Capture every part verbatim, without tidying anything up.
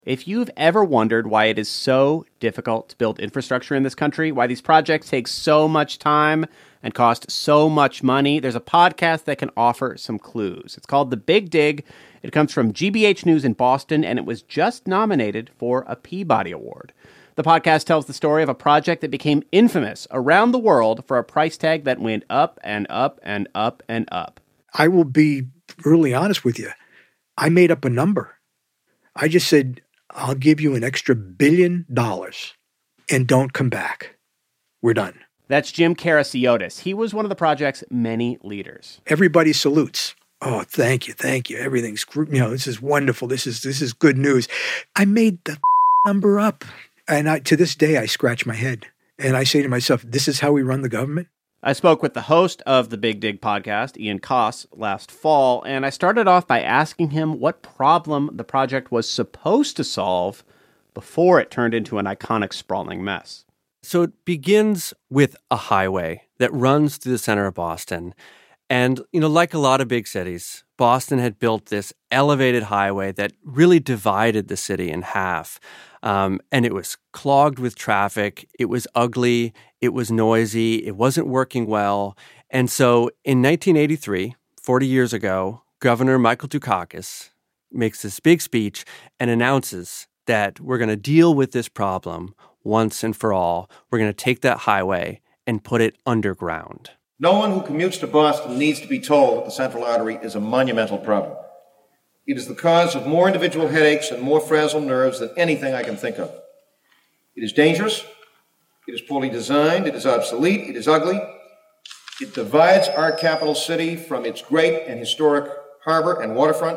If you've ever wondered why it is so difficult to build infrastructure in this country, why these projects take so much time and cost so much money, there's a podcast that can offer some clues. It's called The Big Dig. It comes from G B H News in Boston, and it was just nominated for a Peabody Award. The podcast tells the story of a project that became infamous around the world for a price tag that went up and up and up and up. I will be really honest with you. I made up a number. I just said, I'll give you an extra billion dollars and don't come back. We're done. That's Jim Karasiotis. He was one of the project's many leaders. Everybody salutes. Oh, thank you, thank you. Everything's, you know, this is wonderful. This is this is good news. I made the number up. And I, to this day, I scratch my head. And I say to myself, this is how we run the government? I spoke with the host of the Big Dig podcast, Ian Coss, last fall, and I started off by asking him what problem the project was supposed to solve before it turned into an iconic sprawling mess. So it begins with a highway that runs through the center of Boston. And, you know, like a lot of big cities, Boston had built this elevated highway that really divided the city in half. Um, and it was clogged with traffic. It was ugly. It was noisy. It wasn't working well. And so in nineteen eighty-three, forty years ago, Governor Michael Dukakis makes this big speech and announces that we're going to deal with this problem once and for all. We're going to take that highway and put it underground. No one who commutes to Boston needs to be told that the Central Artery is a monumental problem. It is the cause of more individual headaches and more frazzled nerves than anything I can think of. It is dangerous. It is poorly designed. It is obsolete. It is ugly. It divides our capital city from its great and historic harbor and waterfront.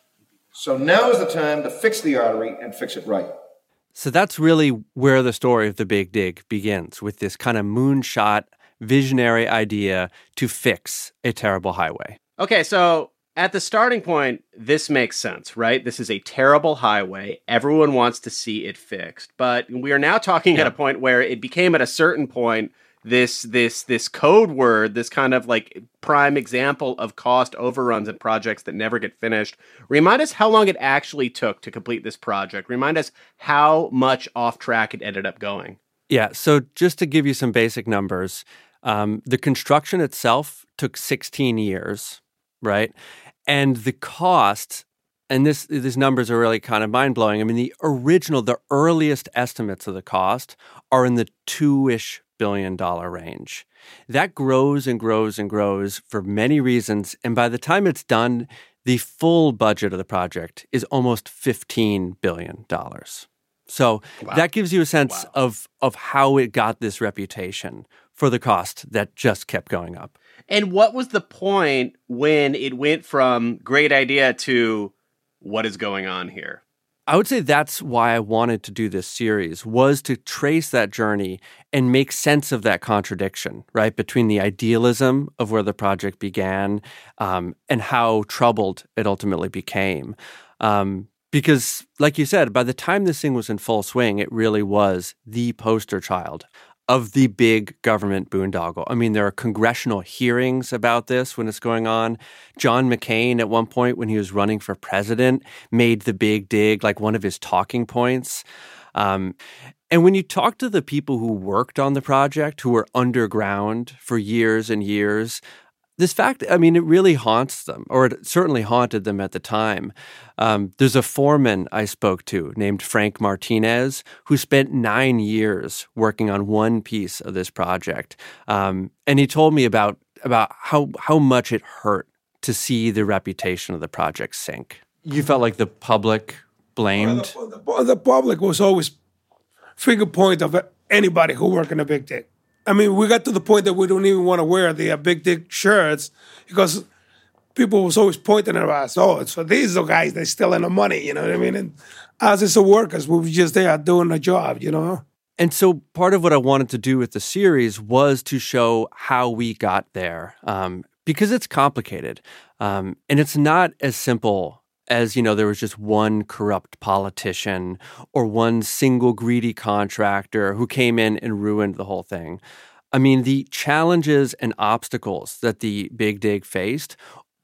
So now is the time to fix the artery and fix it right. So that's really where the story of The Big Dig begins, with this kind of moonshot, visionary idea to fix a terrible highway. Okay, so at the starting point, this makes sense, right? This is a terrible highway. Everyone wants to see it fixed. But we are now talking yeah. at a point where it became at a certain point this this this code word, this kind of like prime example of cost overruns and projects that never get finished. Remind us how long it actually took to complete this project. Remind us how much off track it ended up going. Yeah, so just to give you some basic numbers, um, the construction itself took sixteen years, right? And the cost, and this these numbers are really kind of mind-blowing. I mean, the original, the earliest estimates of the cost are in the two-ish billion dollar range. That grows and grows and grows for many reasons. And by the time it's done, the full budget of the project is almost fifteen billion dollars. So wow. that gives you a sense wow. of, of how it got this reputation for the cost that just kept going up. And what was the point when it went from great idea to what is going on here? I would say that's why I wanted to do this series, was to trace that journey and make sense of that contradiction, right, between the idealism of where the project began um, and how troubled it ultimately became. Um, because, like you said, by the time this thing was in full swing, it really was the poster child of the big government boondoggle. I mean, there are congressional hearings about this when it's going on. John McCain, at one point when he was running for president, made the Big Dig like one of his talking points. Um, and when you talk to the people who worked on the project, who were underground for years and years, this fact, I mean, it really haunts them, or it certainly haunted them at the time. Um, there's a foreman I spoke to named Frank Martinez who spent nine years working on one piece of this project. Um, and he told me about about how, how much it hurt to see the reputation of the project sink. You felt like the public blamed? Well, the, the, the public was always finger point of anybody who worked in a Big Dig. I mean, we got to the point that we don't even want to wear the uh, Big Dig shirts because people was always pointing at us. Oh, so these are the guys that stealing the money, you know what I mean? And us as the workers, we were just there doing the job, you know? And so part of what I wanted to do with the series was to show how we got there, um, because it's complicated. Um, and it's not as simple as, you know, there was just one corrupt politician or one single greedy contractor who came in and ruined the whole thing. I mean, the challenges and obstacles that the Big Dig faced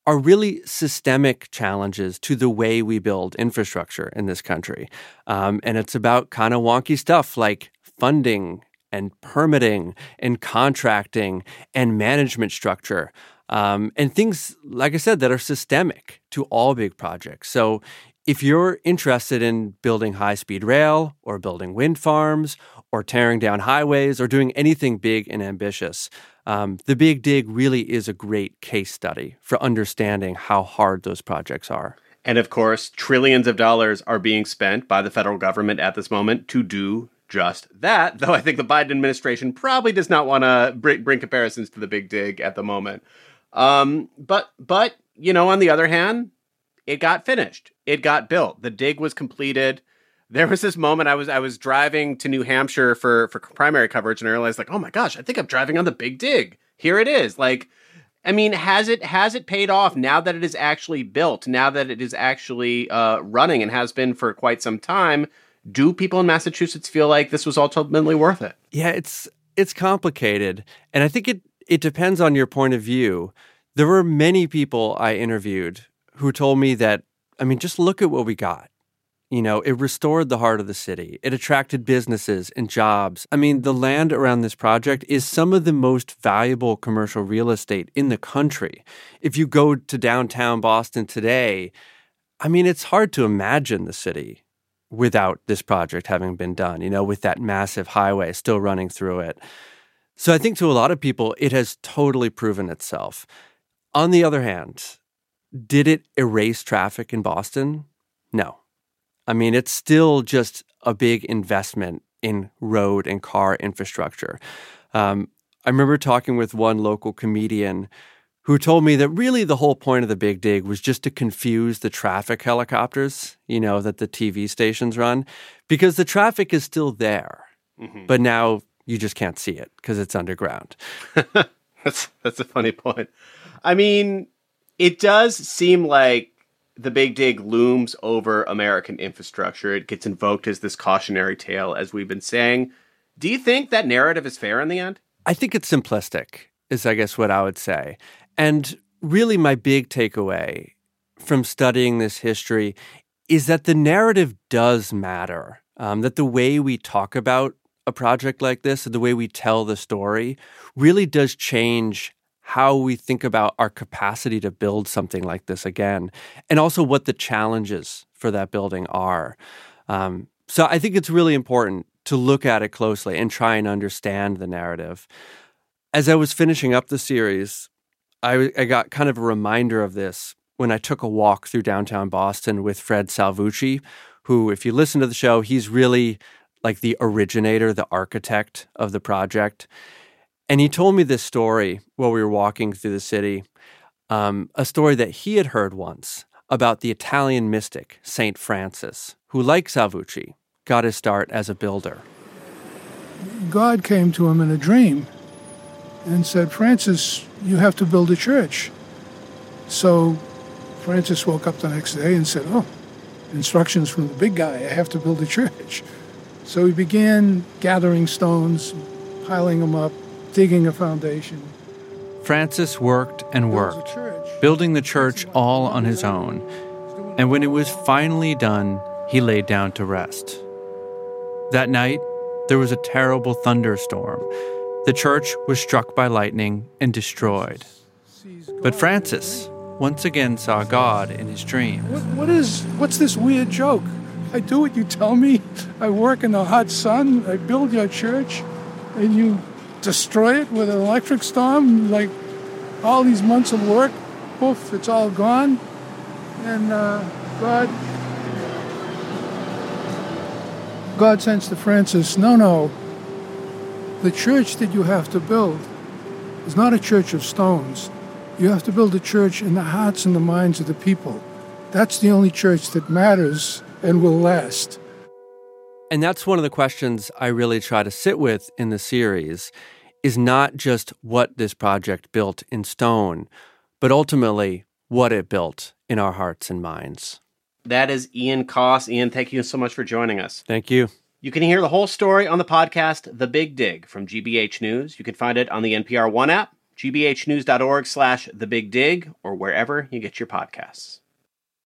are really systemic challenges to the way we build infrastructure in this country. Um, and it's about kind of wonky stuff like funding and permitting and contracting and management structure. Um, and things, like I said, that are systemic to all big projects. So if you're interested in building high-speed rail or building wind farms or tearing down highways or doing anything big and ambitious, um, The Big Dig really is a great case study for understanding how hard those projects are. And of course, trillions of dollars are being spent by the federal government at this moment to do just that, though I think the Biden administration probably does not want to bring, bring comparisons to the Big Dig at the moment. Um, but, but you know, on the other hand, it got finished. It got built. The dig was completed. There was this moment I was I was driving to New Hampshire for, for primary coverage, and I realized, like, oh my gosh, I think I'm driving on the Big Dig. Here it is. Like, I mean, has it has it paid off now that it is actually built, now that it is actually uh, running and has been for quite some time? Do people in Massachusetts feel like this was ultimately worth it? Yeah, it's it's complicated. And I think it, it depends on your point of view. There were many people I interviewed who told me that, I mean, just look at what we got. You know, it restored the heart of the city. It attracted businesses and jobs. I mean, the land around this project is some of the most valuable commercial real estate in the country. If you go to downtown Boston today, I mean, it's hard to imagine the city without this project having been done, you know, with that massive highway still running through it. So I think to a lot of people, it has totally proven itself. On the other hand, did it erase traffic in Boston? No. I mean, it's still just a big investment in road and car infrastructure. Um, I remember talking with one local comedian who told me that really the whole point of the Big Dig was just to confuse the traffic helicopters, you know, that the T V stations run, because the traffic is still there. Mm-hmm. But now you just can't see it because it's underground. that's that's a funny point. I mean, it does seem like the Big Dig looms over American infrastructure. It gets invoked as this cautionary tale, as we've been saying. Do you think that narrative is fair in the end? I think it's simplistic, is I guess what I would say. And really my big takeaway from studying this history is that the narrative does matter, um, that the way we talk about a project like this, the way we tell the story, really does change how we think about our capacity to build something like this again, and also what the challenges for that building are. Um, so I think it's really important to look at it closely and try and understand the narrative. As I was finishing up the series, I, I got kind of a reminder of this when I took a walk through downtown Boston with Fred Salvucci, who, if you listen to the show, he's really like the originator, the architect of the project. And he told me this story while we were walking through the city, um, a story that he had heard once about the Italian mystic, Saint Francis, who, like Salvucci, got his start as a builder. God came to him in a dream and said, Francis, you have to build a church. So Francis woke up the next day and said, oh, instructions from the big guy, I have to build a church. So he began gathering stones, piling them up, digging a foundation. Francis worked and worked, building the church all on his own. And when it was finally done, he laid down to rest. That night, there was a terrible thunderstorm. The church was struck by lightning and destroyed. But Francis once again saw God in his dream. What, what is, what's this weird joke? I do what you tell me. I work in the hot sun. I build your church, and you destroy it with an electric storm, like all these months of work, poof, it's all gone. And uh, God, God says to Francis, no, no, the church that you have to build is not a church of stones. You have to build a church in the hearts and the minds of the people. That's the only church that matters and will last. And that's one of the questions I really try to sit with in the series, is not just what this project built in stone, but ultimately what it built in our hearts and minds. That is Ian Coss. Ian, thank you so much for joining us. Thank you. You can hear the whole story on the podcast The Big Dig from G B H News. You can find it on the N P R One app. g b h news dot org slash the big dig, or wherever you get your podcasts.